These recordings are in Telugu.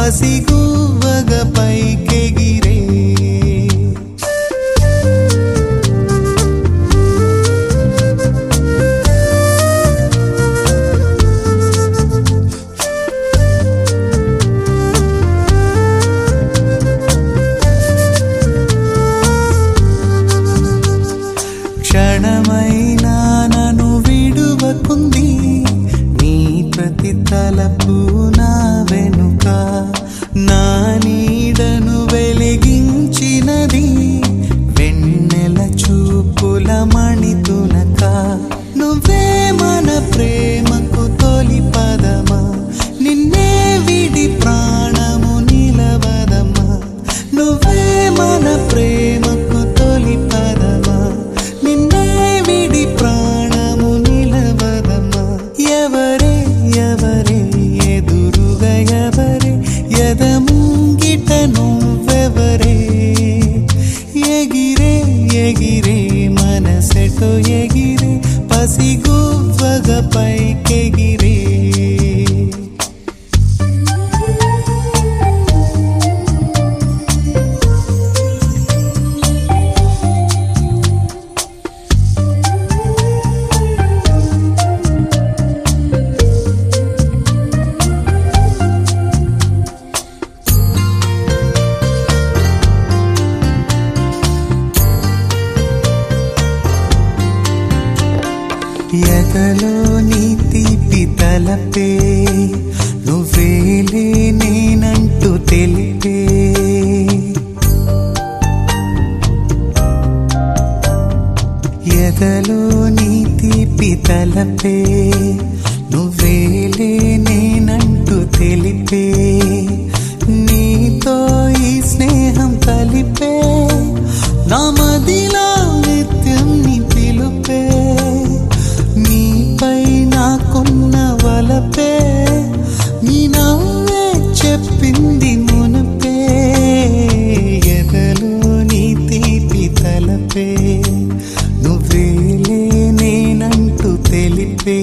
పసిగువ్వగా పైకెగిరే. క్షణమైనా నన్ను విడువకుంది నీ ప్రతి తలపు నా వెనుక. నా నీడను వెలిగించినది వెన్నెల చూపుల మణితునక. నువ్వే మన ప్రేమకు తొలి పదమా, నిన్నే విడి ప్రాణము నిలవదమా. నువ్వే మన ప్రేమకు తొలి పదమా, నిన్నే విడి ప్రాణము నిలవదమా. ఎవరే ఎవరే ఎదురుగా ఎవరే, ఎదముంగిట నువ్వెవరే. ఎగిరే ఎగిరే మనసెటో ఎగిరే, పసిగువ్వగా పైకెగిరే. ఎదలో నీ తీపి తలపే, నువ్వేలే నేనంటూ తెలిపే. ఎదలో నీ తీపి తలపే, నువ్వేలే నేనంటూ తెలిపే. నీతో ఈ స్నేహం కలిపే, నా మదిలో నిత్యం నీ పిలుపే. నీపై నాకున్న వలపే, నీ నవ్వే చెప్పింది మునుపే. ఎదలో నీ తీపి తలపే, నువ్వేలే నేనంటూ తెలిపే.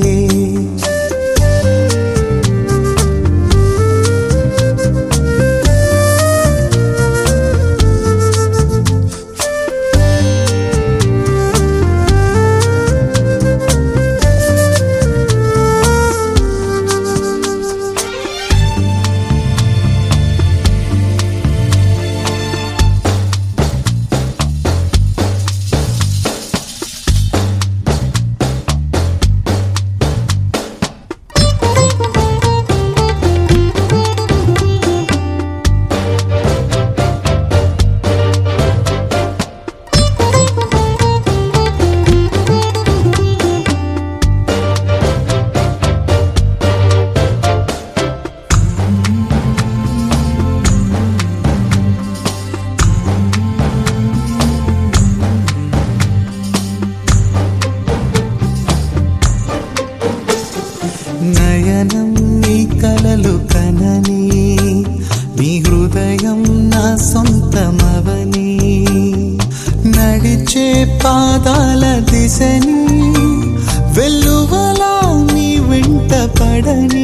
నయనం నీ కలలు కనని, నీ హృదయం నా సొంతమవని. నడిచే పాదాల దిశని వెల్లువలా నీ వెంట పడని.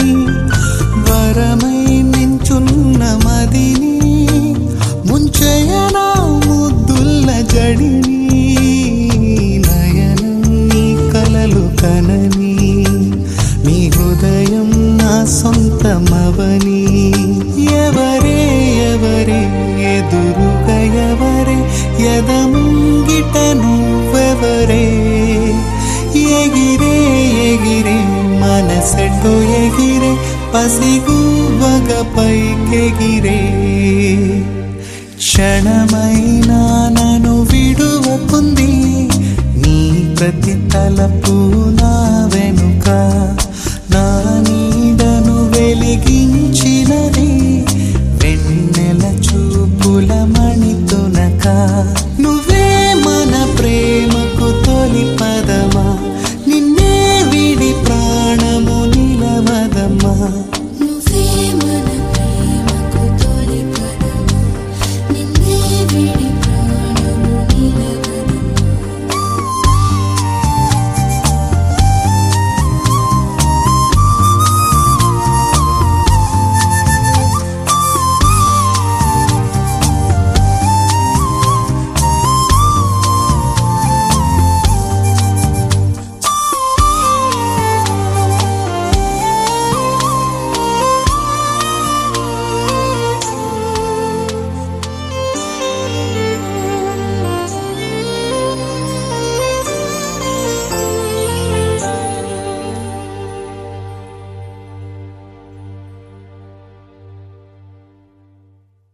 వరమై నించున్న మదిని ముంచెయనా ముద్దుల్ల జడిని. నయనం నీ కలలు కనని, నీ హృదయం నా సొంతమవని. ఎవరే ఎవరే ఎదురుగా ఎవరే, ఎదముంగిట నువ్వెవరే. ఎగిరే ఎగిరే మనసెటో ఎగిరే, పసిగువ్వగా పైకెగిరే. క్షణమైనా నన్ను విడువకుంది నీ ప్రతి తలపు నా వెనుక.